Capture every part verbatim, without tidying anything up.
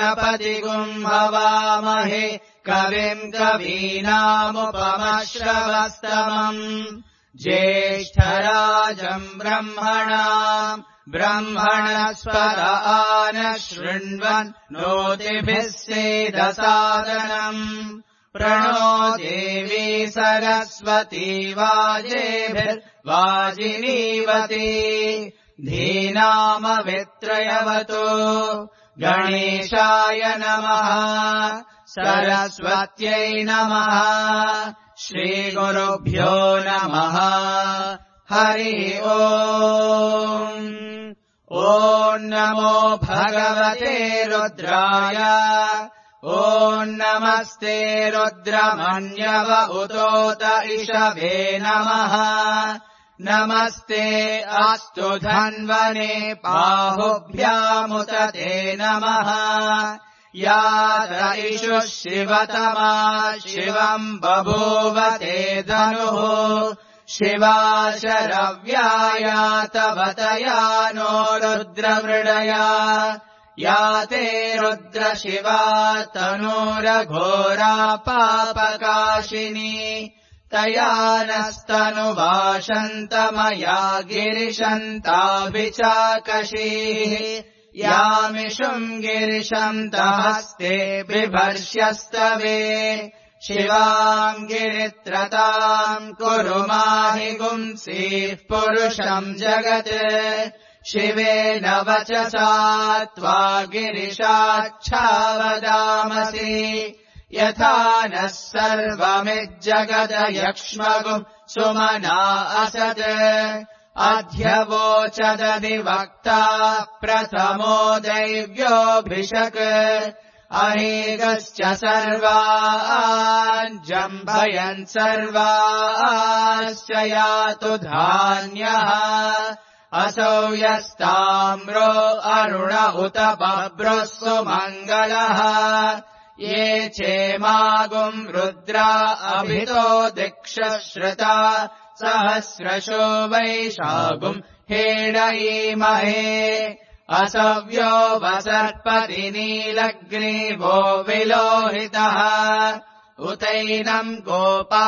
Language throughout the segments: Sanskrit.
गणपतिगुम् हवामहे कविम् कवीनामुपमश्रवस्तमम् ज्येष्ठराजम् ब्रह्मणाम् ब्रह्मणस्पत आनः शृण्वन् नोतिभिः सेदसादनम् प्रणो देवी सरस्वती वाजेभिर्वाजिनीवती धीनामवित्रयवतो गणेशाय नमः सरस्वत्यै नमः श्रीगुरुभ्यो नमः हरिः ओम् ॐ नमो भगवते रुद्राय ॐ नमस्ते रुद्रमन्यव उतोत इषवे नमः नमस्ते अस्तु धन्वने बाहुभ्यामुत ते नमः या इषु शिवतमा शिवम् बभूव ते धनुः शिवा शरव्याया तवतया नो रुद्रमृडया या ते रुद्रशिवा तनूरघोरा पापकाशिनी तया नस्तनुवाशन्तमया गिरिशन्ताभिचाकशीः यामिषुम् गिरिशन्तहस्ते बिभर्ष्यस्तवे शिवाम् गिरित्रताम् कुरु माहि गुंसीः पुरुषम् जगत् शिवेन वचसा त्वा गिरिशाच्छावदामसि यथा नः सर्वमिज्जगदयक्ष्मगुम् सुमना असत् अध्यवोचदधिवक्ता प्रथमो दैव्योऽभिषक् अहेगश्च सर्वान् जम्भयन् सर्वाश्च यातु धान्यः असौ यस्ताम्रो अरुण उत बभ्रुः सुमङ्गलः ये चेमागुम् रुद्रा अभितो दिक्षश्रुता सहस्रशो वैशागुम् हेडयीमहे असव्यो वसर्पति नीलग्रीवो विलोहितः उतैनम् गोपा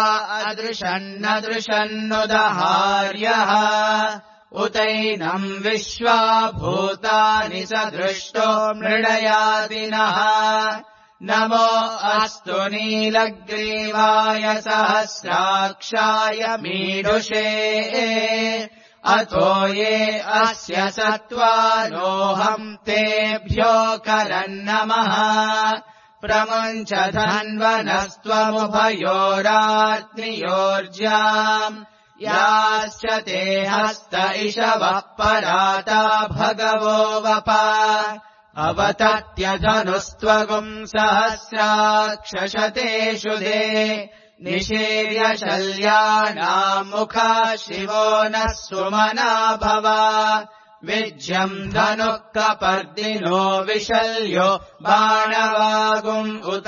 अदृशन्नदृशन्नुदहार्यः उतैनम् विश्वा भूतानि सदृष्टो मृडयादिनः नमो अस्तु नीलग्रीवाय सहस्राक्षाय मीडुषे अथो ये अस्य सत्त्वानोऽहम् तेभ्यो करन्नमः प्रमुञ्च धन्वनस्त्वमुभयोरात्रियोर्जाम् याश्च ते हस्त इषवः पराता भगवो वपा अवतत्यधनुस्त्वगुम् सहस्राक्षशतेषु दे निशीर्य शल्यानाम् मुखा शिवो नः सुमना भव विज्यम् धनुः कपर्दिनो विशल्यो बाणवागुम् उत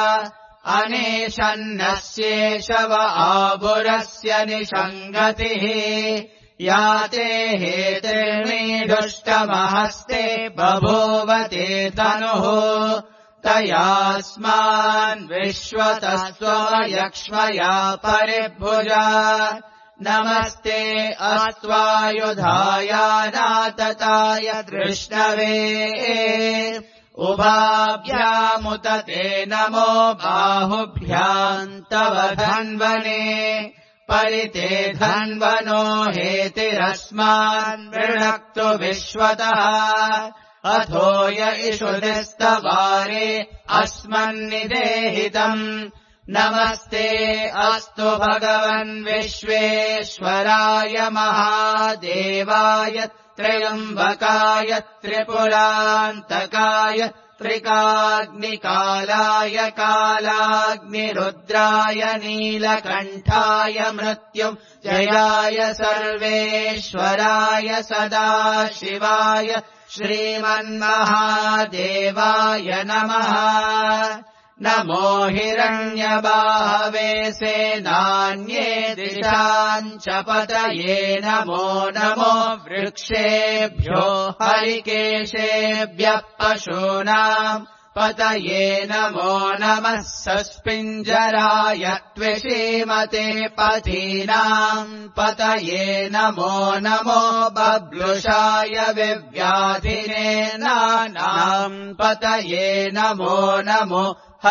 अनेशन्नस्येषव आभुरस्य निषङ्गतिः याते हेतिर्मीढुष्टमहस्ते बभूवते तनुः तयास्मान् विश्वतस्त्वयक्ष्मया परिभुजा नमस्ते अस्त्वायुधायानातताय दृष्णवे उभाभ्यामुत ते नमो बाहुभ्याम् तव धन्वने परिते धन्वनो हेतिरस्मान् वृणक्तु विश्वतः अथो य इषुदिस्तवारे अस्मन्निदेहितम् नमस्ते अस्तु भगवन् विश्वेश्वराय महादेवाय त्र्यम्बकाय त्रिपुरान्तकाय त्रिकाग्निकालाय कालाग्निरुद्राय नीलकण्ठाय मृत्युञ्जयाय सर्वेश्वराय सदाशिवाय श्रीमन्महादेवाय नमः नमो हिरण्यबाहवे सेनान्ये दिशाम् च पतये नमो नमो वृक्षेभ्यो हरिकेशेभ्यः पशूनाम् पतये नमो नमः सस्पिञ्जराय त्विषीमते पथीनाम् पतये नमो नमो बब्लुषाय विव्याधिने नानाम् पतये नमो नमो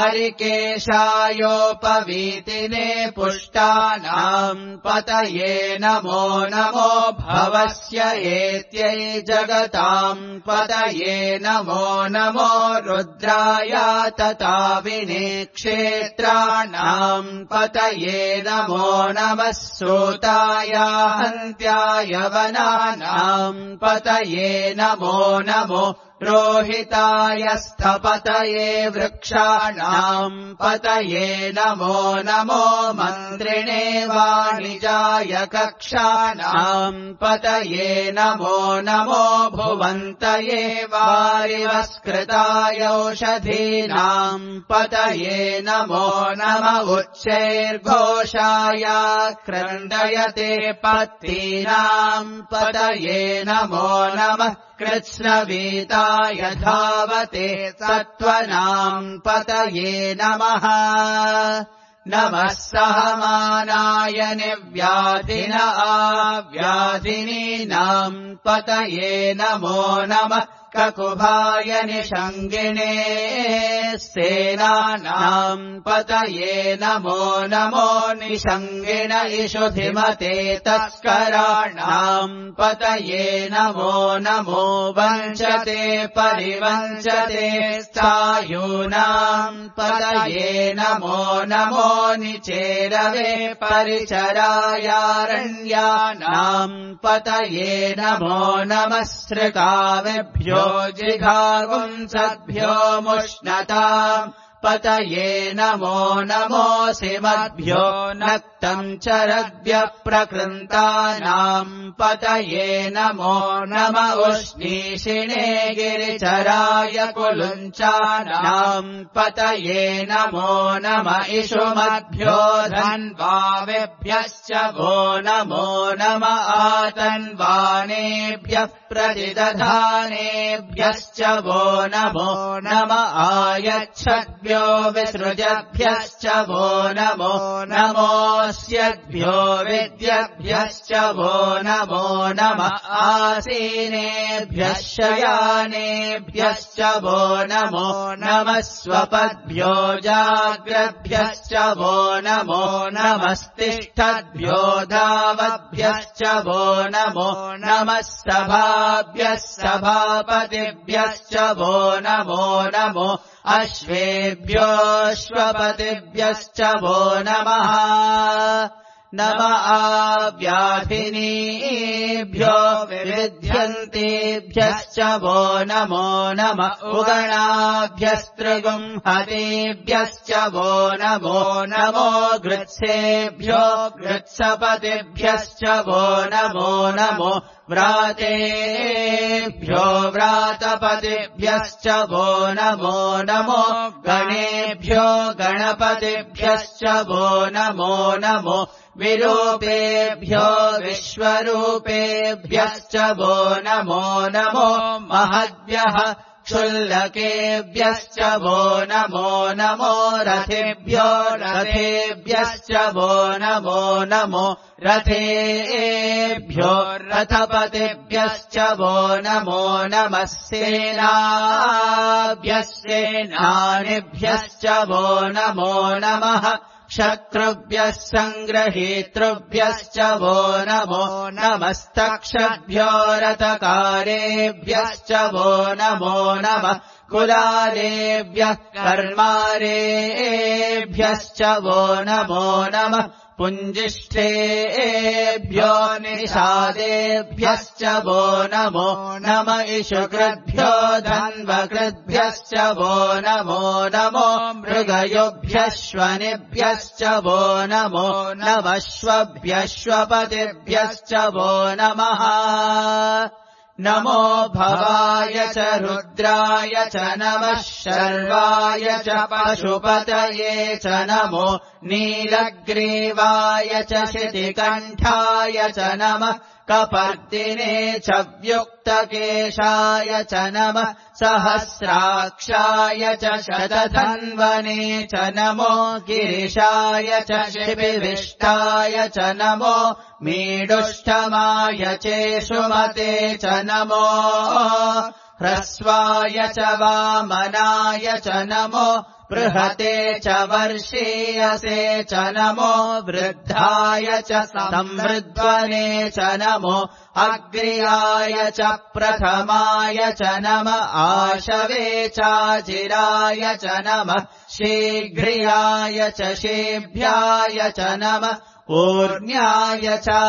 हरिकेशायोपवीतिने पुष्टानाम् पतये नमो नमो भवस्य एत्यै जगताम् पतये नमो नमो रुद्राय तताविने क्षेत्राणाम् पतये नमो नमः सूताय हन्त्याय वनानाम् पतये नमो नमो रोहिताय स्थपतये वृक्षाणाम् पतये नमो नमो मन्त्रिणे वाणिजाय कक्षाणाम् पतये नमो नमो भुवन्तये वारिवस्कृताय औषधीनाम् पतये नमो नम उच्चैर्घोषाय क्रन्दयते पत्तीनाम् पतये नमो नमः कृत्स्नवीताय धावते सत्त्वनाम् पतये नमः नमः सहमानाय निव्याधिन आव्याधिनीनाम् पतये नमो नमः ककुभाय निषङ्गिणे सेनानाम् पतये नमो नमो निषङ्गिण इषुधिमते तस्कराणाम् पतये नमो नमो वञ्चते परिवञ्चते स्थायूनाम् पतये नमो नमो निचेरवे परिचरायारण्यानाम् पतये नमो नमः सृगावेभ्यो जिघागुंसद्भ्यो मुष्णताम् पतये नमो नमोऽसिमद्भ्यो नक्तम् चरद्भ्यः प्रकृन्तानाम् पतये नमो नम उष्णीषिणे गिरिचराय कुलुञ्चानाम् पतये नमो नम इषुमद्भ्यो धन्वावेभ्यश्च वो नमो नम आतन्वानेभ्यः प्रतिदधानेभ्यश्च वो नमो नम आयच्छद्भ्यो विसृजभ्यश्च वो नमो नमोऽस्यद्भ्यो विद्यभ्यश्च वो नमो नम आसीनेभ्यः शयानेभ्यश्च वो नमो नमः स्वपद्भ्यो जाग्रद्भ्यश्च वो नमो नमस्तिष्ठद्भ्यो धावद्भ्यश्च वो नमो नमः सभाभ्यः सभापतिभ्यश्च वो नमो नमो अश्वेभ्योऽश्वपतिभ्यश्च वो नमः नम आव्याधिनीभ्यो विविध्यन्तेभ्यश्च वो नमो नम उगणाभ्यस्त्रिगुंहतेभ्यश्च वो नमो नमो गृत्सेभ्यो गृत्सपतिभ्यश्च वो नमो नमो व्रातेभ्यो व्रातपतिभ्यश्च वो नमो नमो गणेभ्यो गणपतिभ्यश्च वो नमो नमो विरूपेभ्यो विश्वरूपेभ्यश्च वो नमो नमो महद्भ्यः क्षुल्लकेभ्यश्च वो नमो नमो रथेभ्यो रथेभ्यश्च वो नमो नमो रथेभ्यो रथपतिभ्यश्च वो नमो नमः सेनाभ्यः सेनानिभ्यश्च वो नमो नमः शत्रुभ्यः सङ्ग्रहीतृभ्यश्च वो नमो नमस्तक्षभ्यो रथकारेभ्यश्च वो नमो नमः कुलालेभ्यः कर्मारेभ्यश्च वो नमो नमः पुञ्जिष्ठेभ्यो निषादेभ्यश्च वो नमो नम इषुकृद्भ्यो धन्वकृद्भ्यश्च वो नमो नमो मृगयोभ्यश्वनिभ्यश्च वो नमो नमश्वभ्यश्वपतिभ्यश्च वो नमः नमो भवाय च रुद्राय च नमः शर्वाय च पशुपतये च नमो नीलग्रीवाय च शितिकण्ठाय च नमः कपर्दिने च व्युक्तकेशाय च नमः सहस्राक्षाय च शतधन्वने च नमो गिरिशाय च शिबिविष्टाय च नमो मीडुष्टमाय चेषुमते च नमो ह्रस्वाय च वामनाय च नमो बृहते च वर्षीयसे च नमो वृद्धाय च संवृद्ध्वने च नमो अग्र्याय च प्रथमाय च नम आशवे चाजिराय च नमः शीघ्रियाय च शेभ्याय च नमः ऊर्ण्याय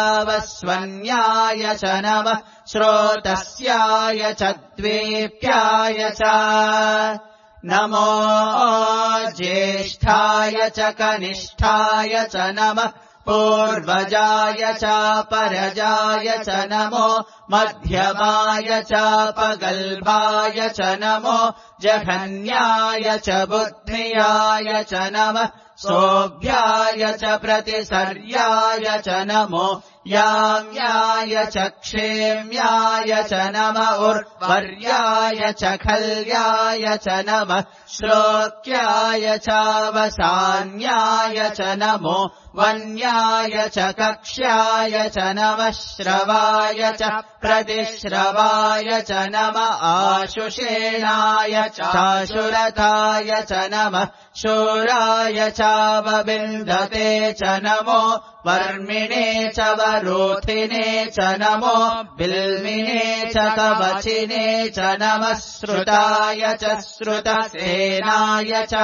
चावस्वन्याय च नमः श्रोतस्याय च द्वेप्याय च नमो ज्येष्ठाय च कनिष्ठाय च नमः पूर्वजाय चापरजाय च नमो मध्यमाय चापगल्भाय च नमो जघन्याय च बुद्धियाय च नमः सोऽभ्याय च प्रतिसर्याय च नमो याम्याय च क्षेम्याय च नम उर्वर्याय च खल्याय च नमः श्लोक्याय चावसान्याय च नमो वन्याय च कक्ष्याय च नमः श्रवाय च प्रतिश्रवाय च नम आशुषेणाय चाशुरताय च नमः शूराय चावबिन्दते च नमो वर्मिणे च वरोधिने च नमो बिल्मिने च कवचिने च नमः श्रुताय च श्रुतसेनाय च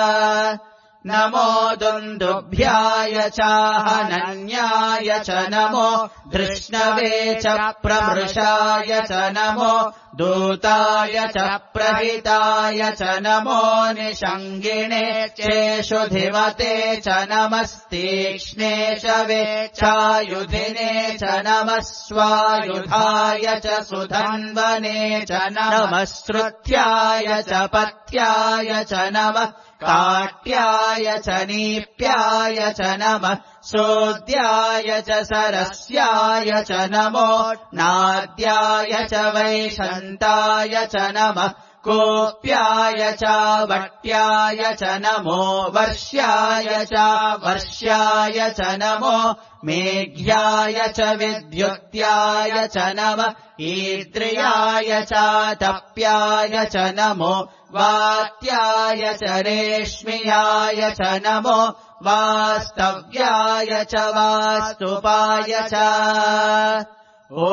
नमो दुन्दुभ्याय चाहनन्याय च नमो धृष्णवे च प्रमृषाय च नमो दूताय च प्रहिताय च नमो निषङ्गिणे चेषुधिमते च नमस्तीक्ष्णे शवे चायुधिने च नमः स्वायुधाय च सुधन्वने च नमः श्रुत्याय च पथ्याय च नमः काट्याय च नीप्याय च नमः सोद्याय च सरस्याय च नमो नाद्याय च वैशन्ताय च नमः कोप्याय च वट्याय च नमो वर्ष्याय च वर्ष्याय च नमो मेघ्याय च विद्युत्याय च नमः ईद्रियाय च तप्याय च नमो वात्याय च रेश्मियाय च नमो वास्तव्याय च वास्तुपाय च ॐ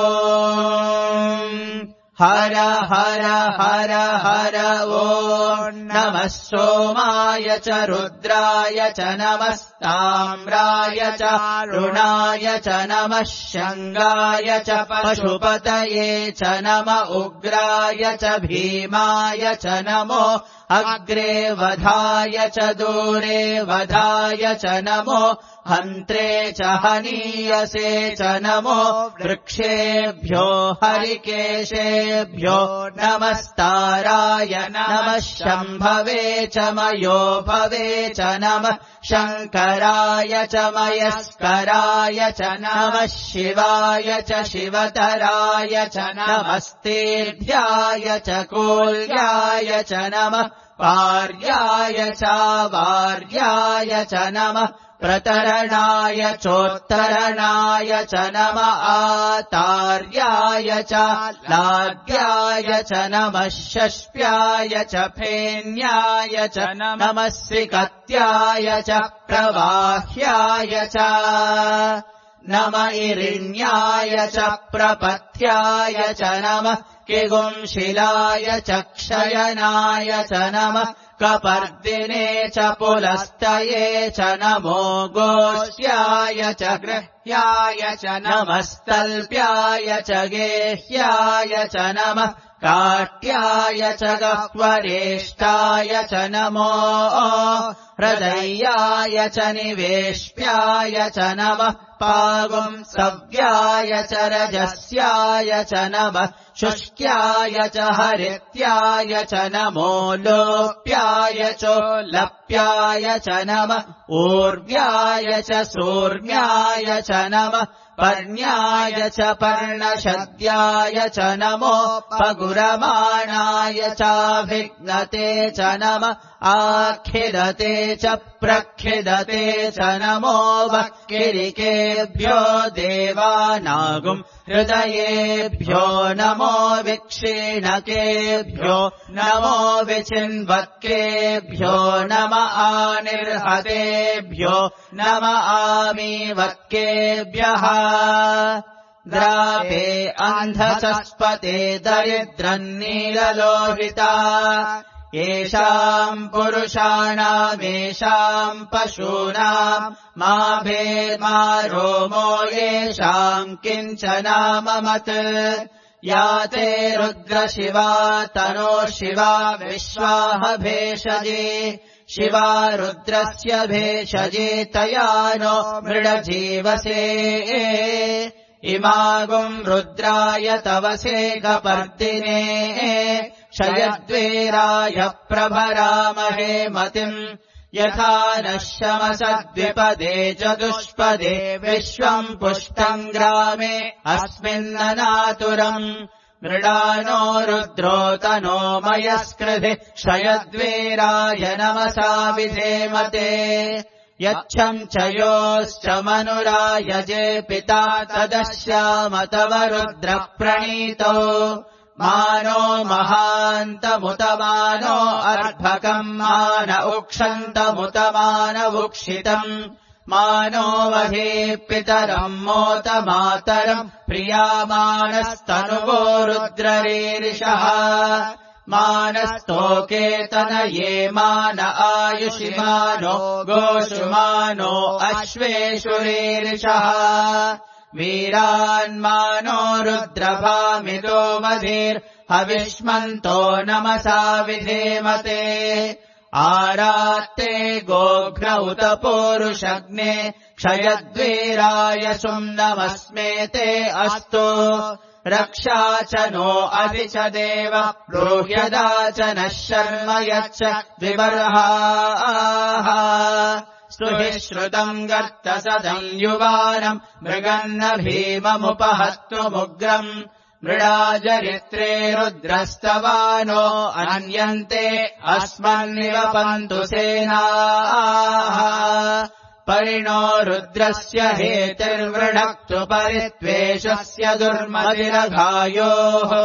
हर हर हर हर ॐ नमः सोमाय च रुद्राय च नमस्ताम्राय च रुणाय च नमः शङ्गाय च पशुपतये च नम उग्राय च भीमाय च नमो अग्रे वधाय च दूरे वधाय च नमो हन्त्रे च हनीयसे च नमो वृक्षेभ्यो हरिकेशेभ्यो नमस्ताराय नमः शम्भवे च मयोभवे च नमः शङ्कराय च मयस्कराय च नमः शिवाय च शिवतराय च नमस्तेभ्याय च कोल्याय च नमः पार्याय च वार्याय च नमः प्रतरणाय चोत्तरणाय च नम आतार्याय च लाड्याय च नमः षष्प्याय च फेन्याय च नमः श्रीकत्याय च प्रवाह्याय च नम इरिण्याय च प्रपथ्याय च नमः किगुंशिलाय च क्षयनाय च नमः कपर्दिने च पुलस्तये च नमो गोष्याय च गृह्याय च नमस्तल्प्याय च गेह्याय च नमः काट्याय च गह्वरेष्टाय च नमो हृदय्याय च निवेश्याय च नमः पागुम् सव्याय च रजस्याय च नमः शुष्क्याय च हरित्याय च नमो लोप्याय चोल्लप्याय च नमः ऊर्व्याय च सूर्म्याय च नमः पर्ण्याय च पर्णशद्याय च नमो पगुरमाणाय चाभिघ्नते च नमः आखिदते च प्रखिदते च नमो वक्किरिकेभ्यो देवानागुम् हृदयेभ्यो नमो विक्षीणकेभ्यो नमो विचिन्वक्केभ्यो नम आनिर्हतेभ्यो नम आमीवक्केभ्यः द्रापे अन्धचस्पते दरिद्रन्नीललोहिता येषाम् पुरुषाणामेषाम् पशूनाम् मा भेमा रोमो येषाम् किञ्चनाममत् या ते रुद्रशिवा तनो शिवा विश्वाह भेषजे शिवा रुद्रस्य भेषजे तया नो मृडजीवसे इमागुम् रुद्राय तवसे गपर्दिने क्षयद्वेराय प्रभरामहे मतिम् यथा नः शमसद्विपदे चतुष्पदे विश्वम् पुष्टम् ग्रामे अस्मिन्ननातुरम् मृडानो रुद्रो तनो मयस्कृधि क्षयद्वेराय नमसा विधेमते यच्छम् च योश्च मनुरायजे पिता तदश्याम तव रुद्रः प्रणीतो मानो महान्तमुतमानो अर्भकम् मान उक्षन्तमुतमानवुक्षितम् मानो वहे पितरम् मोत मातरम् प्रियामानस्तनुवो रुद्ररीरिषः मानस्तोकेतनये मान आयुषिमानो गोषुमानो अश्वेषुरीरिषः वीरान्मानो रुद्रभामितो मधीर्हविष्मन्तो नमसा विधेमते आरात्ते गोघ्न उत पूरुषग्ने क्षयद्वीराय सुम्नमस्मेते अस्तु रक्षा च नो अधि च देव ब्रूह्यदा च नः शर्म यच्च विबर्हाः स्तुहि श्रुतम् गर्तसदम् युवानम् मृगन्न भीममुपहस्तुमुग्रम् मृडाजरित्रे रुद्रस्तवानो अन्यन्ते अस्मन्निवपन्तु सेनाः परिणो रुद्रस्य हेतिर्वृणक्तु परित्वेषस्य दुर्मतिरघायोः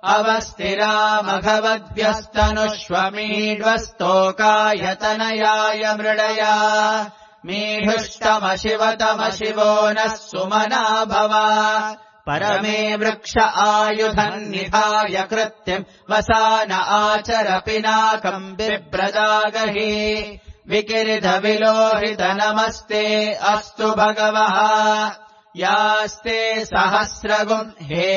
अवस्तिरामघवद्भ्यस्तनुष्वमीड्वस्तोकायतनयाय मृडया मीढुष्टमशिवतमशिवो नः सुमना भवा परमे वृक्ष आयुधन्निधाय कृत्यम् वसान आचर पिनाकम् बिभ्रजागहि विकिरिधविलोहित नमस्ते अस्तु भगवः यास्ते सहस्रगुम्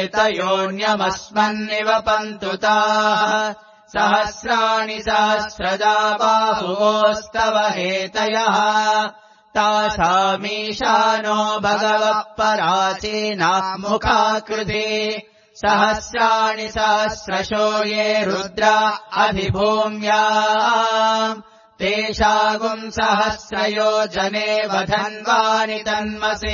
हेतयोऽन्यमस्मन्निवपन्तु ताः सहस्राणि सहस्रजा बाहुवोस्तव हेतयः तासामीशानो भगवः पराचीना मुखाकृति सहस्राणि सहस्रशो ये रुद्रा अधिभूम्याम् तेषागुम् सहस्रयोजने वधन्वानि तन्मसि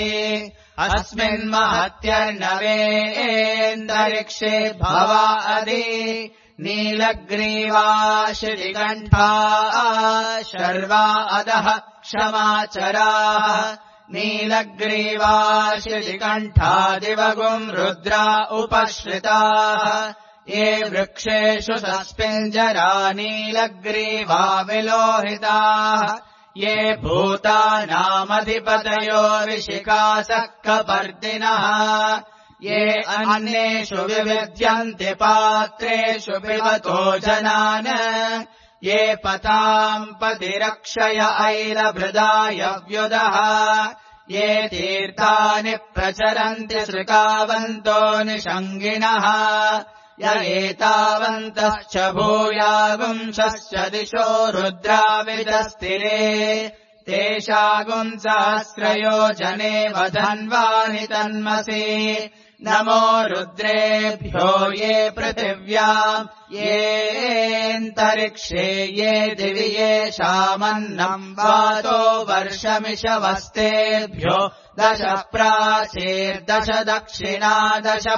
अस्मिन्महत्यर्णवेन्दरिक्षे भवा अधि नीलग्रीवा श्रीकण्ठा शर्वा अधः क्षमाचराः नीलग्रीवा श्रीकण्ठा दिवगुम् रुद्रा उपश्रिताः ये वृक्षेषु सस्पिञ्जरा नीलग्रीवा विलोहिताः ये भूतानामधिपतयो ऋषिकासः कपर्दिनः ये अन्येषु विविद्यन्ति पात्रेषु पिबतो जनान् ये पताम् पतिरक्षय ऐलभृदाय व्युदः ये तीर्थानि प्रचरन्ति सृकावन्तो निषङ्गिणः य एतावन्तश्च भूयागुंशश्च दिशो रुद्राविदस्तिरे तेषागुंसहस्रयोजने वधन्वानि तन्मसि नमो रुद्रेभ्यो ये पृथिव्याम् येऽन्तरिक्षे ये दिवि येषामन्नम् वातो वर्षमिषवस्तेभ्यो दश प्राचीर्दश दक्षिणा दश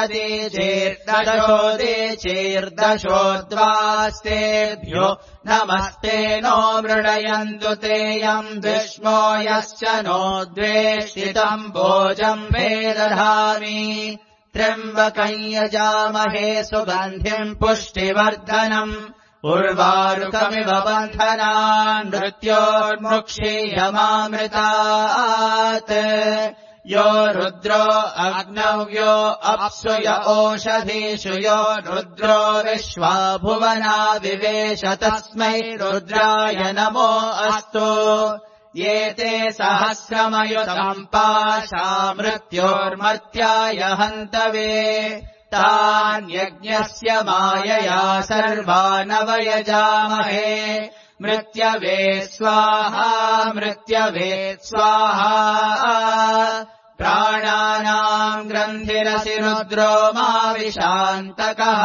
प्रतीचीर्दशोदीचीर्दशोद्वास्तेभ्यो नमस्ते नो मृडयन्तु तेऽयम् विष्मो यश्च नो द्वेष्टितम् भोजम् वेदधामि त्र्यम्बकम् यजामहे सुगन्धिम् पुष्टिवर्धनम् उर्वारुकमिव बन्धनान् मृत्योर्मुक्षीयमामृतात् यो रुद्रो अग्नौ यो अप्सु य ओषधीषु यो रुद्रो विश्वा भुवना विवेश तस्मै रुद्राय नमो अस्तु ये ते सहस्रमयुतम् पाशा मृत्योर्मर्त्याय हन्तवे तान् यज्ञस्य मायया सर्वानवयजामहे मृत्यवे स्वाहा मृत्यवे स्वाहा प्राणानाम् ग्रन्थिरसि रुद्रो माविशान्तकः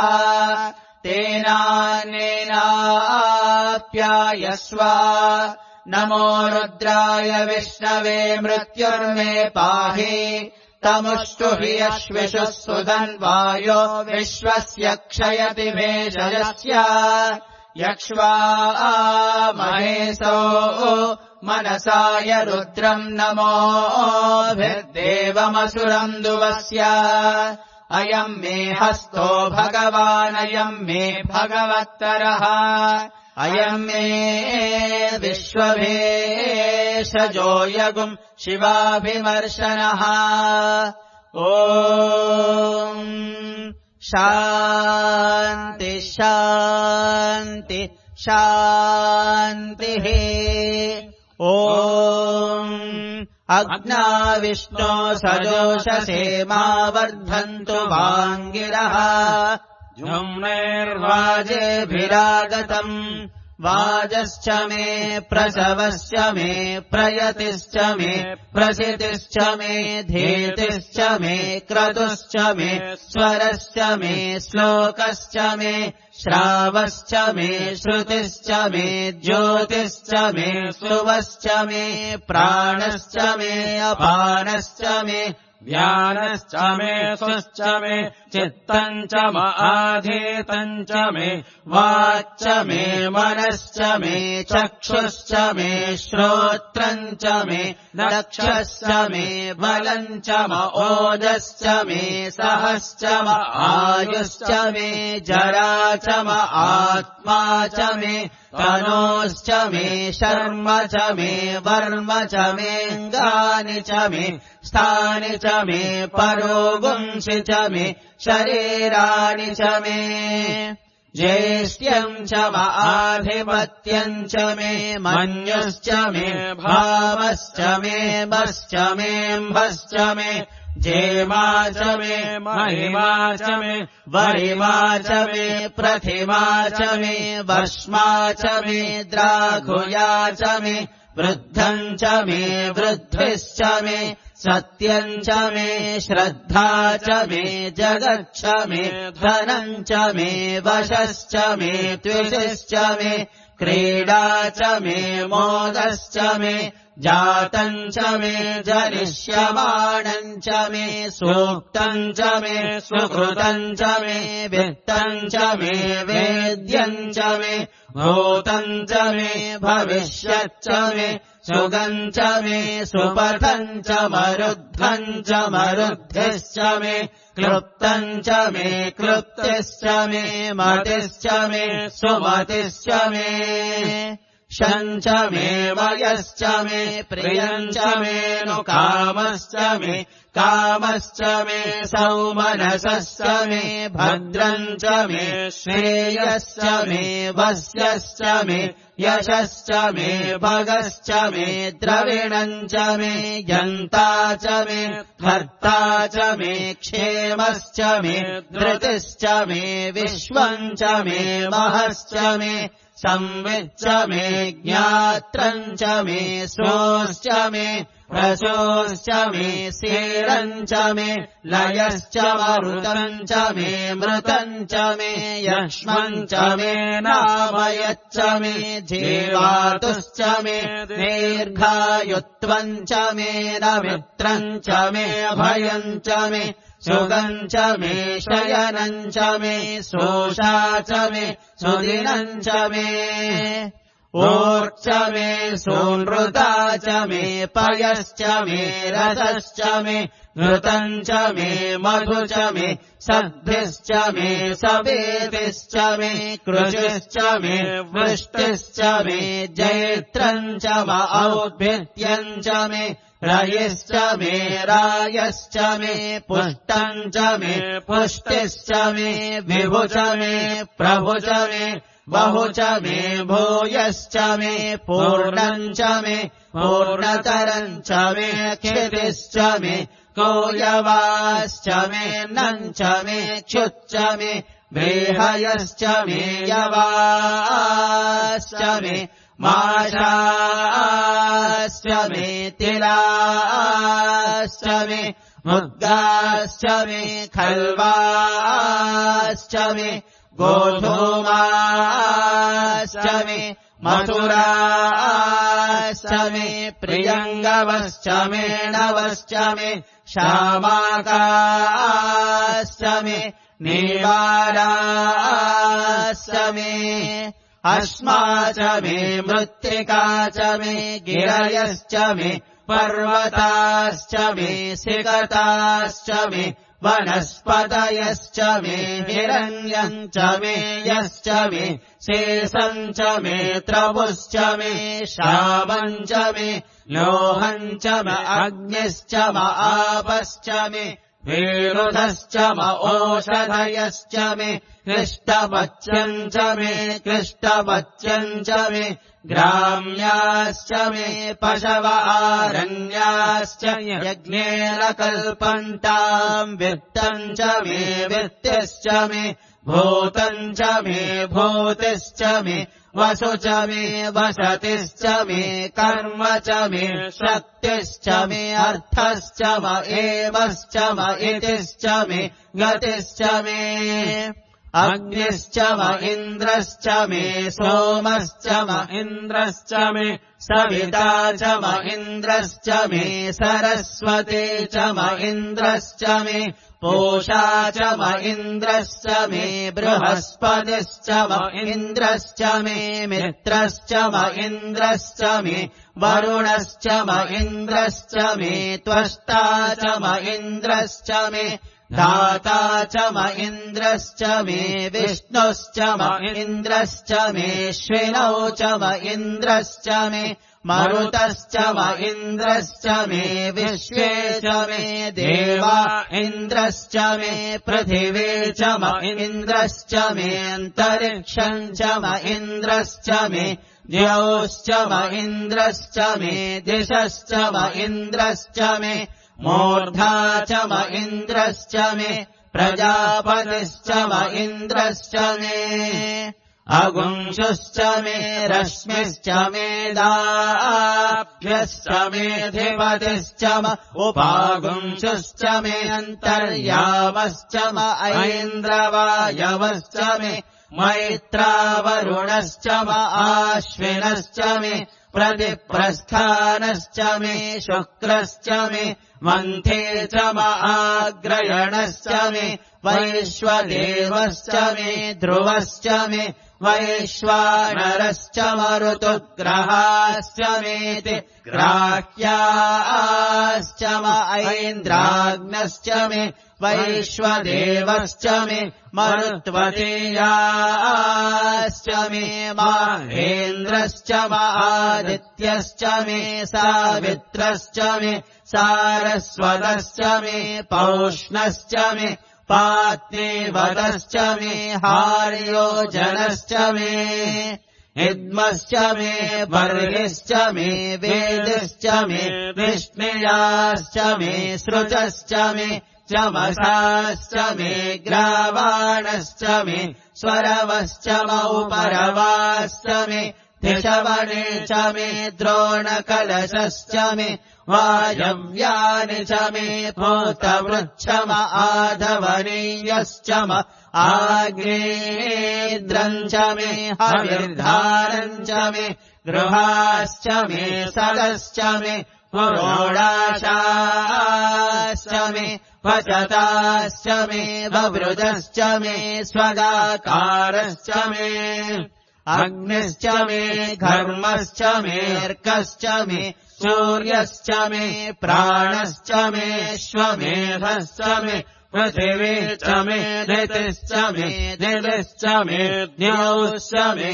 तेनानेनाप्यायस्व नमो रुद्राय विष्णवे मृत्युर्मे पाहि तमुष्टु हि यश्विषुः सुधन्वायो विश्वस्य क्षयति भेषजस्य यक्ष्वा महेशो मनसाय रुद्रम् नमोभिर्देवमसुरम् दुवस्य अयम् मे हस्तो भगवानयम् मे भगवत्तरः अयम् मे विश्वभेषजो यगुम् शिवाभिमर्शनः ॐ शान्ति शान्ति शान्तिः ॐ अग्ना विष्णो सजोषसे मा वर्धन्तु वाङ्गिरः जुम्नेर्वाजेभिरागतम् वाजश्च मे प्रसवश्च मे प्रयतिश्च मे प्रसितिश्च मे धीतिश्च मे क्रतुश्च मे स्वरश्च मे श्लोकश्च मे श्रावश्च मे श्रुतिश्च मे ज्योतिश्च मे सुवश्च मे प्राणश्च मे अपानश्च मे व्यानश्च मे स्वश्च मे चित्तम् च मआधीतम् च मे वाच्च मे मनश्च मे चक्षुश्च मे श्रोत्रम् च मे दक्षश्च मे बलम् च म ओजश्च मे सहश्च म आयुश्च मे जरा च म आत्मा च मे तनोश्च मे शर्म च मे वर्म च मेऽङ्गानि च मे स्थानि च मे परोगुंसि च मे शरीराणि च मे ज्येष्ठ्यम् च म आधिपत्यम् च मे मन्युश्च मे भावश्च मे मश्च मेऽम्भश्च मे जेमा च मे महिमा च मे वरिमा च मे प्रतिमा च मे वश्मा च मे द्राघुया च मे वृद्धम् च मे वृद्धिश्च मे सत्यम् च मे श्रद्धा च मे जगच्छ मे धनम् च मे वशश्च मे त्विषश्च मे क्रीडा च मे मोदश्च मे जातम् च मे जनिष्यमाणम् च मे सूक्तम् च मे सुकृतम् च मे वित्तम् च मे वेद्यम् च मे भूतम् च मे भविष्यच्च मे सुगम् च मे सुपथम् च मरुद्धम् च मरुद्धिश्च मे क्लुप्तम् च मे क्लुप्तिश्च मे मतिश्च मे सुमतिश्च मे शञ्च मे वयश्च मे प्रियञ्च मे नु कामश्च मे कामश्च मे सौमनसश्च मे भद्रञ्च मे श्रेयश्च मे वस्यश्च मे यशश्च मे भगश्च मे द्रविणञ्च मे यन्ता च मे धर्ता च मे क्षेमश्च मे धृतिश्च मे विश्वञ्च मे महश्च मे संविच्च मे ज्ञात्रञ्च मे सोश्च मे रसोश्च मे सेरञ्च मे लयश्च मरुतञ्च मे मृतञ्च मे यक्ष्मञ्च मे नामयच्च मे जीवातुश्च मे दीर्घायुत्वञ्च मे नमित्रञ्च मे अभयञ्च मे सुगञ्च मे शयनञ्च मे सोषा च मे सुदिनञ्च मे ऊर्च मे सोनृता च मे पयश्च मे रसश्च मे घृतञ्च मे मधु च मे सद्भिश्च मे सवेदिश्च मे कृषिश्च मे वृष्टिश्च मे जैत्रञ्च म औद्भित्यञ्च मे रयिश्च मे रायश्च मे पुष्टञ्च मे पुष्टिश्च मे विभुच मे प्रभुच मे बहुच मे भूयश्च मे पूर्णञ्च मे पूर्णतरञ्च मे क्षितिश्च मे कोयवाश्च मे नञ्च मे क्षुच्च मे बेहयश्च मे यवाश्च मे माशाश्च मे तिलाश्च मे मुद्गाश्च मे खल्वाश्च मे गोधूमाश्च मे मथुराश्च मे प्रियङ्गवश्च मे नवश्च मे श्यामाकाश्च मे नीवाराश्च मे अस्मा च मे मृत्तिका च मे गिरयश्च मे पर्वताश्च मे सिकताश्च मे वनस्पतयश्च मे हिरण्यञ्च मे यश्च मे शेषञ्च मे त्रवुश्च मे श्यामञ्च मे लोहञ्च मे अग्निश्च म आपश्च मे वेणुधश्च म ओषधयश्च मे कृष्टवच्यञ्च मे कृष्टवच्यञ्च मे ग्राम्याश्च मे पशव आरण्याश्च यज्ञेन कल्पन्ताम् वित्तञ्च मे वित्तिश्च मे भूतञ्च मे भूतिश्च मे वसु च मे वसतिश्च मे कर्म च मे शक्तिश्च मे अर्थश्च म एवश्च म इतिश्च मे गतिश्च मे अग्निश्च म इन्द्रश्च मे सोमश्च म इन्द्रश्च मे सविता च म इन्द्रश्च मे सरस्वती च म इन्द्रश्च मे पूषा च म इन्द्रश्च मे बृहस्पतिश्च म इन्द्रश्च मे मित्रश्च म इन्द्रश्च मे वरुणश्च म इन्द्रश्च मे त्वष्टा च म इन्द्रश्च मे धाता च म इन्द्रश्च मे विष्णुश्च म इन्द्रश्च मे श्विनौ च म इन्द्रश्च मे मरुतश्च म इन्द्रश्च मे विश्वे च मे देवा इन्द्रश्च मे पृथिवी च म इन्द्रश्च मे अन्तरिक्षम् च म इन्द्रश्च मे द्यौश्च म इन्द्रश्च मे दिशश्च म इन्द्रश्च मे मूर्धा च म इन्द्रश्च मे प्रजापतिश्च म इन्द्रश्च मे अगुंशुश्च मे रश्मिश्च मे दाभ्यश्च मेऽधिपतिश्च म उपागुंशुश्च मे अन्तर्यामश्च म ऐन्द्रवायवश्च मे मैत्रावरुणश्च म आश्विनश्च मे प्रतिप्रस्थानश्च मे शुक्रश्च मे मन्थे च म आग्रयणश्च मे वैश्वदेवश्च मे ध्रुवश्च मे वैश्वानरश्च मरुतुग्रहाश्च मेति ग्राह्याश्च म ऐन्द्राग्नश्च मे वैश्वदेवश्च मे मरुत्वतीयाश्च मे माहेन्द्रश्च म आदित्यश्च मे सावित्रश्च मे सारस्वतश्च मे पौष्णश्च मे पात्नीवतश्च मे हार्योजनश्च मे इद्मश्च मे बर्हिश्च मे वेदिश्च मे विष्णुयाश्च मे सृजश्च मे चमसाश्च मे ग्रावाणश्च मे स्वरवश्च मौपरवाश्च मे दिशवने च मे द्रोणकलशश्च मे वायव्यानि च मे पूतवृच्छम आधवनीयश्च म आग्नेयेन्द्रम् च मे हविर्धारम् च मे गृहाश्च मे सदश्च मे पुरोडाशाश्च मे वचताश्च मे ववृदश्च मे स्वगाकारश्च मे अग्निश्च मे घर्मश्च मेऽर्कश्च मे सूर्यश्च मे प्राणश्च मे श्वमेधश्च मे पृथिवी च मे ऋतिश्च मे दिदिश्च मे द्यौश्च मे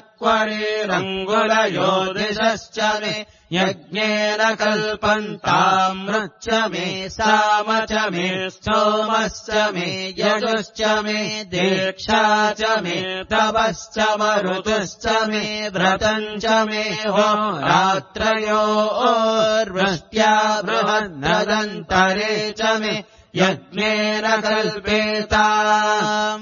शक्वरेरङ्गुलयोदिशश्च मे यज्ञेन कल्पन्तामृच्च मे साम च मे सोमश्च मे यजुश्च मे दीक्षा च मे तपश्च मरुतुश्च मे व्रतम् च मे होरात्रयोर्वृष्ट्या बृहन्नदन्तरे च मे यज्ञेन कल्पेताम्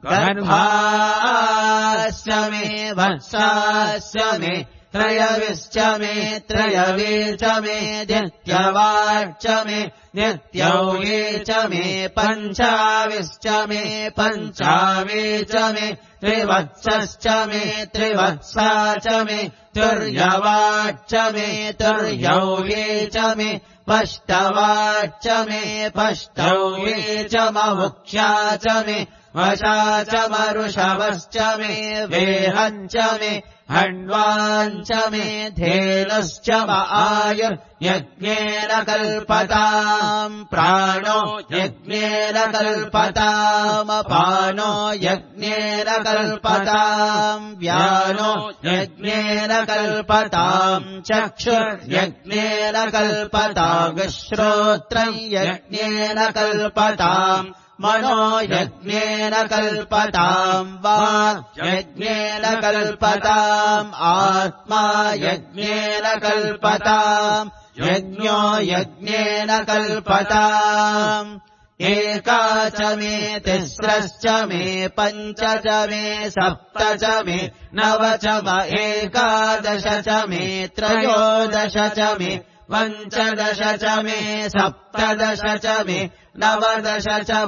गर्भाश्च मे वत्साश्च मे त्रयविश्च मे त्रयवे च मे नित्यवाच्च मे नित्यौये च मे पञ्चाविश्च मे पञ्चावे च मे त्रिवत्सश्च मे त्रिवत्सा च मे तुर्यवाच्च मे तुर्यौये च मे पष्टवाच्च मे पष्टौये च ममुख्या च मे वशा च मरुषवश्च मे वेहम् च मे हण्वाञ्च मे धेनुश्च म आयुर्यज्ञेन कल्पताम् प्राणो यज्ञेन कल्पताम् अपानो यज्ञेन कल्पताम् व्यानो यज्ञेन कल्पताम् चक्षुर्यज्ञेन कल्पताम् श्रोत्रम् यज्ञेन कल्पताम् मनो यज्ञेन कल्पताम् वाक् यज्ञेन कल्पताम् आत्मा यज्ञेन कल्पताम् यज्ञो यज्ञेन कल्पताम् एका च मे तिस्रश्च मे पञ्च च मे सप्त च मे नव च म एकादश च मे त्रयोदश च मे पञ्चदश च मे सप्तदश च मे नवदश च म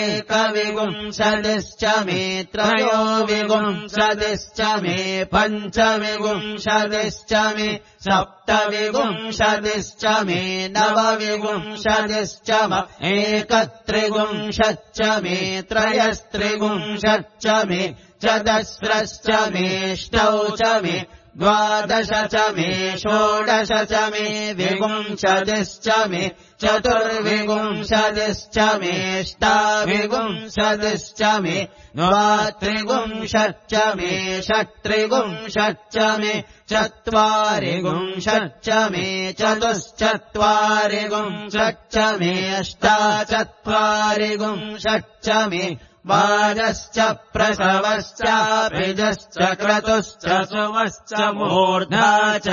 एकविंशतिश्च मे त्रयोविंशतिश्च मे पञ्चविंशतिश्च मे सप्तविंशतिश्च मे नवविंशतिश्च म एकत्रिंशच्च मे त्रयस्त्रिंशच्च मे चतस्रश्च मेष्टौ च मे द्वादश च मे षोडश च मे विंशतिश्च मे चतुर्विंशतिश्च मेष्टाविंशतिश्च मे द्वात्रिंशच्च मे षट्त्रिंशच्च मे चत्वारिंशच्च मे चतुश्चत्वारिंशच्च मे अष्टाचत्वारिंशच्च मे वाजश्च प्रसवश्चाभिजश्च क्रतुश्च सुवश्च मूर्धा च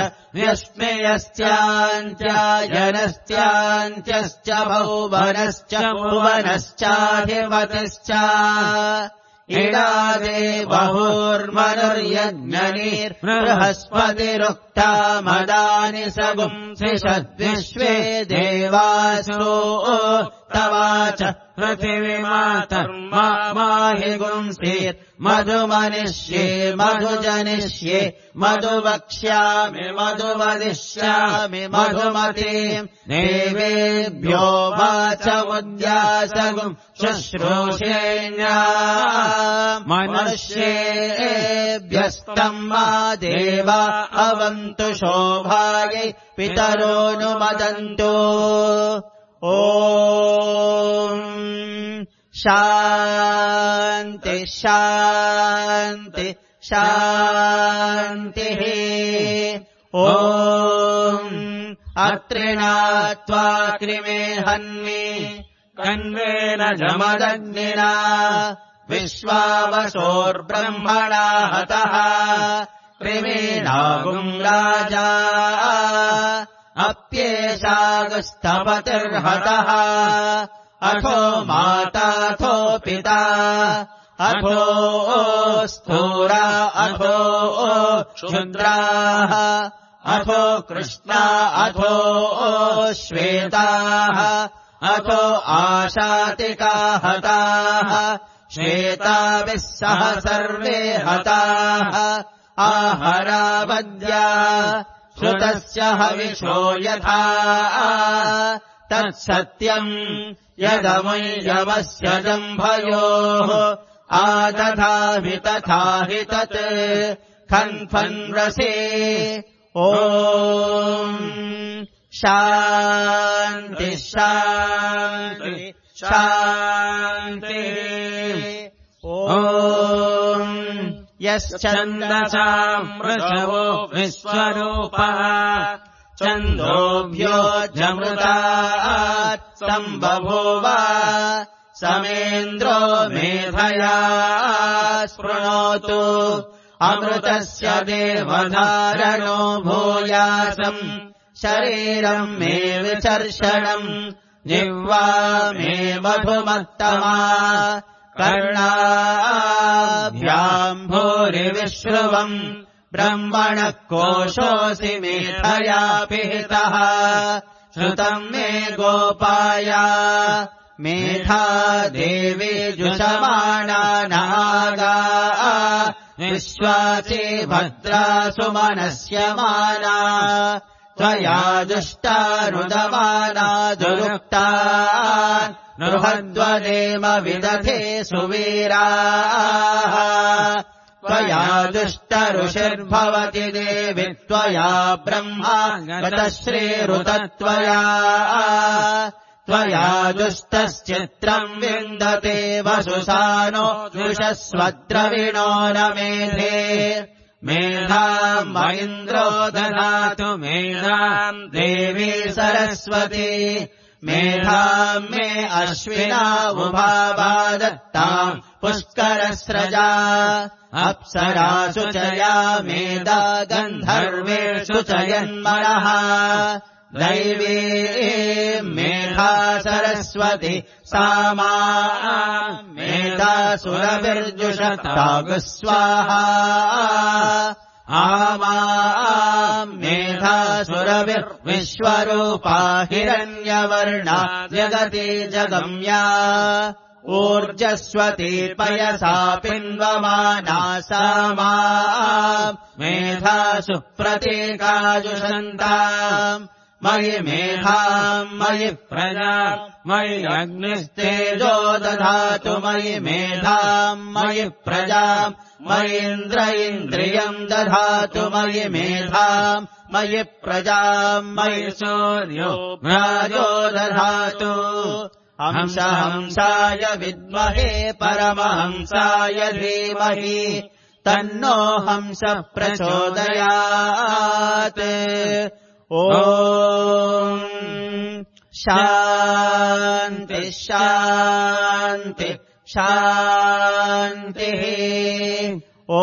व्यश्मेयस्यान्त्यायनस्त्यान्त्यश्च भुवनश्च भुवनश्चाधिपतिश्च इडादे बहुर्मनुर्यज्ञनीर्बृहस्पतिरुक्ता मदानि सगुंसिषद्विश्वे देवासो मरुतस्तवाच पृथिवीमातर्मा माहि गुंसीत् मधुमनिष्ये मधुजनिष्ये मधुवक्ष्यामि मधुवदिष्यामि मधुमतीम् देवेभ्यो वाचमुद्यासगुम् शुश्रूषेण्या मनुष्येभ्यस्तम् मा देवा अवन्तु शोभायै पितरोऽनुमदन्तु ॐ शान्ति शान्ति शान्तिः ॐ अत्रिणात्वा कृमे हन्मि कन्वेन जमदग्निना विश्वावसोर्ब्रह्मणा हतः कृमेणागुम् राजा अप्येषागस्तपतिर्हतः अथो माताथो पिता अथो स्थूरा अथो क्षुद्राः अथो कृष्णा अथो श्वेताः अथो आशातिका हताः श्वेताभिः सह सर्वे हताः आहरावद्या श्रुतस्य हविषो यथा तत्सत्यम् यदमुयवस्य जम्भयोः आदधामि तथा हि तत् खन्फन्रसे ॐ शान्ति शान्ति शान्ति ॐ यश्चन्दसाम् वृषभो विश्वरूपः छन्दोभ्योऽजमृतात् सम्बभूव समेन्द्रो मेधया स्पृणोतु अमृतस्य देवधारणो भूयासम् शरीरम् मे विचर्षणम् जिह्वा मे मधुमत्तमा कर्णाभ्याम् भूरिविश्रुवम् ब्रह्मणः कोशोऽसि मेधया पिहितः श्रुतम् मे गोपाया मेधा देवी जुषमाणा नागा विश्वासी भद्रा सुमनस्यमाना त्वया दुष्टानुदमाना दुरुक्ता नृहद्वदेम विदधे सुवीराः त्वया दुष्टऋषिर्भवति देवि त्वया ब्रह्मा गतश्रीरुतत्वया त्वया दुष्टश्चित्रम् विन्दते वसुसानो जुषस्वद्रविणो न मेधे मेधाम् इन्द्रो ददातु मेधाम् देवी सरस्वती मेधाम् मे अश्विना उभावादत्ताम् पुष्करस्रजा अप्सरासु च या मेधा गन्धर्वेषु च यन्मनः दैवी मेधा सरस्वती सा मा मेधा सुरभिर्जुषतागु स्वाहा आमा मेधा सुरभिर्विश्वरूपा हिरण्यवर्णा जगति जगम्या ऊर्जस्वती पयसा पिन्वमाना सा मा मेधा सुप्रतीकाजुषन्ताम् मयि मेधाम् मयि प्रजा मयि अग्निस्तेजो दधातु मयि मेधाम् मयि प्रजाम् मयीन्द्र इन्द्रियम् दधातु मयि मेधाम् मयि प्रजाम् मयि सूर्यो राजो दधातु हंस हंसाय विद्महे परमहंसाय धीमहि तन्नो हंस प्रचोदयात् ॐ शान्ति शान्ति शान्तिः ॐ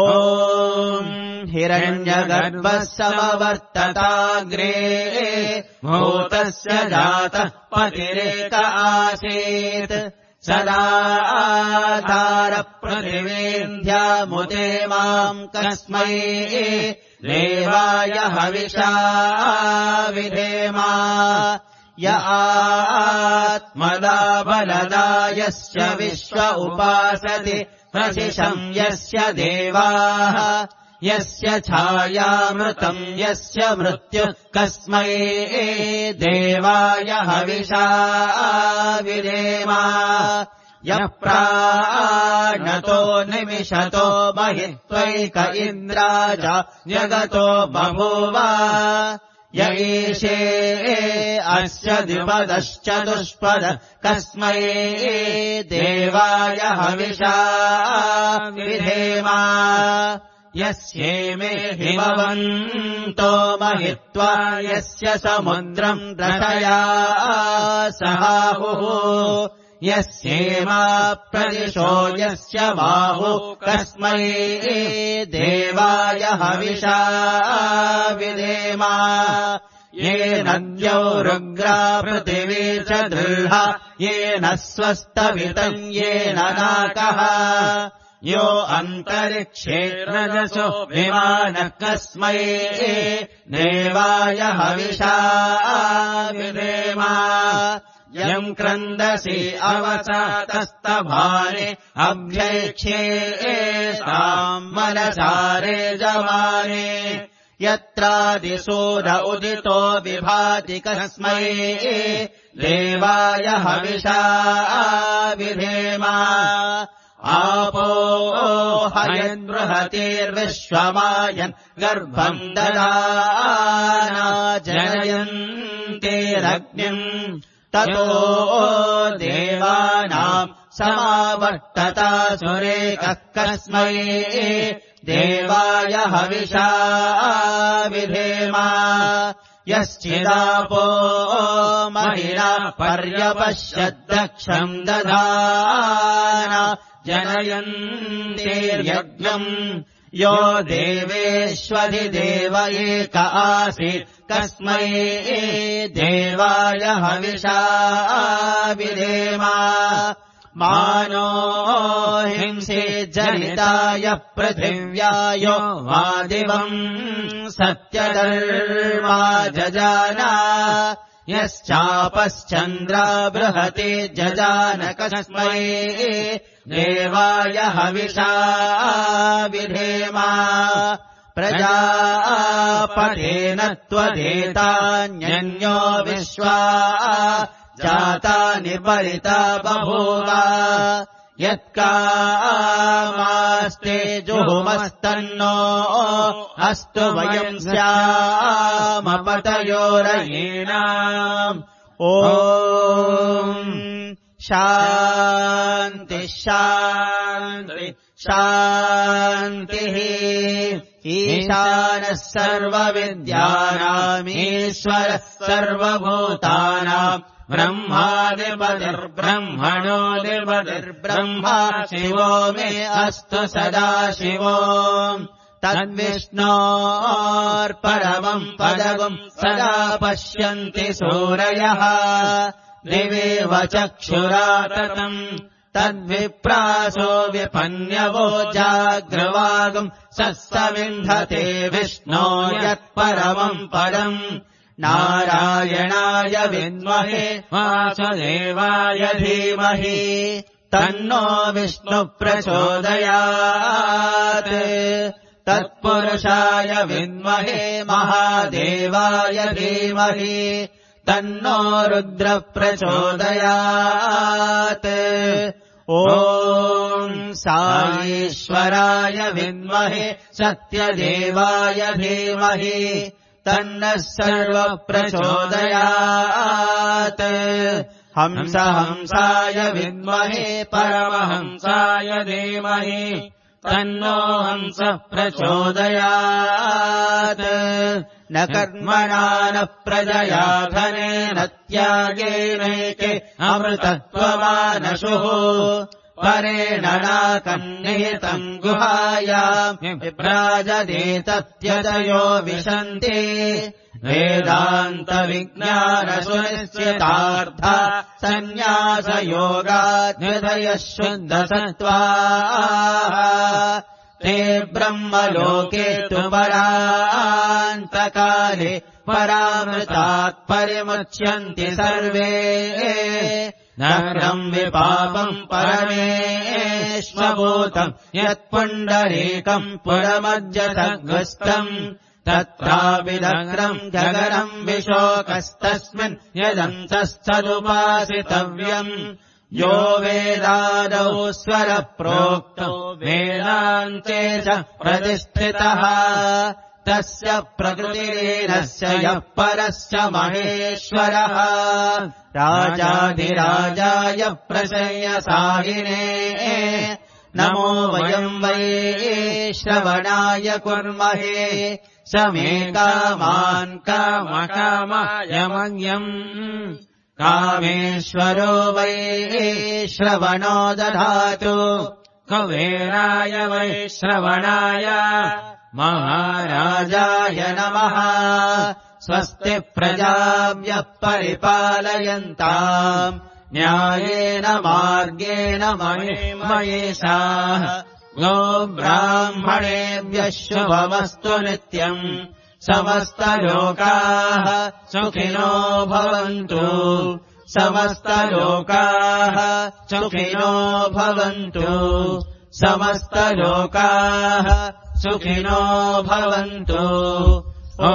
हिरण्यगर्भः समवर्तताग्रे भूतस्य जातः पतिरेक आसीत् सदा आधारपृथिवीन्ध्यामुदे माम् कस्मै देवाय हविषा विधेमा य आत्मदा यस्य विश्व उपासते प्रशिशम् यस्य देवाः यस्य छायामृतम् यस्य मृत्युः कस्मै देवाय हविषा विधेम यः प्राणतो निमिषतो महित्वैक इन्द्राज जगतो बभूव य ईशे अस्य द्विपदश्चतुष्पद कस्मै देवाय हविषा विधेम यस्येमे हिमवन्तो महित्वा यस्य समुद्रम् रथया सहाहुः यस्येमा प्रदिशो यस्य बाहु कस्मै देवाय हविषा विधेम येन द्यौरुग्रा पृथिवी च दृढा येन स्वस्तवितम् येन नाकः यो अन्तरिक्षे रजसो विमानः कस्मै देवाय हविषा विधेम यम् क्रन्दसि अवसातस्तभाने अभ्यैक्ष्ये ताम् मनसारे जमाने यत्रादिसूर उदितो विभाति कस्मै देवाय हविषा विधेम आपो हयन्बृहतिर्विश्वमायन् गर्भम् ददाना जनयन्तेरग्निम् ततो देवानाम् समावर्तता सुरेकः कस्मै देवाय हविषा विधेम यश्चिदापो महिला पर्यपश्यद्दक्षम् दधाना जनयन्तेर्यज्ञम् यो देवेष्वधिदेव एक आसीत् कस्मै देवाय हविषा विधेम मानो हिंसे जनिताय पृथिव्यायो वादिवम् सत्यधर्मा जजाना यश्चापश्चन्द्रा बृहति जजान कस्मै देवाय हविषा विधेम प्रजापतेन त्वदेतान्यन्यो विश्वा जातानि परिता बभूव यत्कामास्ते जुहुमस्तन्नो अस्तु वयम् स्यामपतयोरयेणाम् ॐ शान्ति शान्ति शान्तिः ईशानः सर्वविद्यानामीश्वरः सर्वभूतानाम् ब्रह्मादिपतिर्ब्रह्मणोऽधिपतिर्ब्रह्मा शिवो मे अस्तु सदा शिवो तद्विष्णोर्परमम् पदगुम् सदा पश्यन्ति सूरयः दिवेव चक्षुराततम् तद्विप्रासो विपन्यवो जाग्रवागम् सत्सविन्धते विष्णो यत्परमम् पदम् नारायणाय विद्महे वासुदेवाय धीमहि तन्नो विष्णुः प्रचोदयात् तत्पुरुषाय विद्महे महादेवाय धीमहि तन्नो रुद्रः प्रचोदयात् ॐ साईश्वराय विद्महे सत्यदेवाय धीमहि तन्नः सर्वः प्रचोदयात् हंस हंसाय विद्महे परमहंसाय धीमहि तन्नो हंसः प्रचोदयात् न कर्मणा न प्रजया धनेन त्यागेनैके अमृतत्वमानशुः परेण नाकन्निहितम् गुहायाम् विभ्राजदेतत्यजयो विशन्ति वेदान्तविज्ञानसुनिश्चितार्था सन्न्यासयोगाद्विधयः शुद्धसत्त्वाः ते ब्रह्मलोके तु परान् देहान्तकाले परामृतात् परिमुच्यन्ति सर्वे नरम् विपापम् परमेश्वभूतम् यत्पुण्डरीकम् पुरमज्जतग्रस्तम् तत्राविदग्रम् गगनम् विशोकस्तस्मिन् यदन्तस्तदुपासितव्यम् यो वेदादौ स्वरप्रोक्तो वेदान्ते च प्रतिष्ठितः तस्य प्रकृतिरेनस्य यः परश्च महेश्वरः राजाधिराजाय प्रशयसायिने नमो वयम् वै श्रवणाय कुर्महे स मे कामान् कामकामायमन्यम् कामेश्वरो वै श्रवणो दधातु कुबेराय वै श्रवणाय महाराजाय नमः स्वस्ति प्रजाभ्यः परिपालयन्ताम् न्यायेन मार्गेण महेशाः गो ब्राह्मणेभ्यः शुभमस्तु नित्यम् समस्तलोकाः सुखिनो भवन्तु समस्तलोकाः सुखिनो भवन्तु समस्तलोकाः सुखिनो भवन्तु ॐ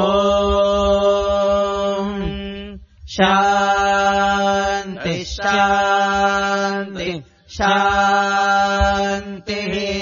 शान्ति शान्ति शान्तिः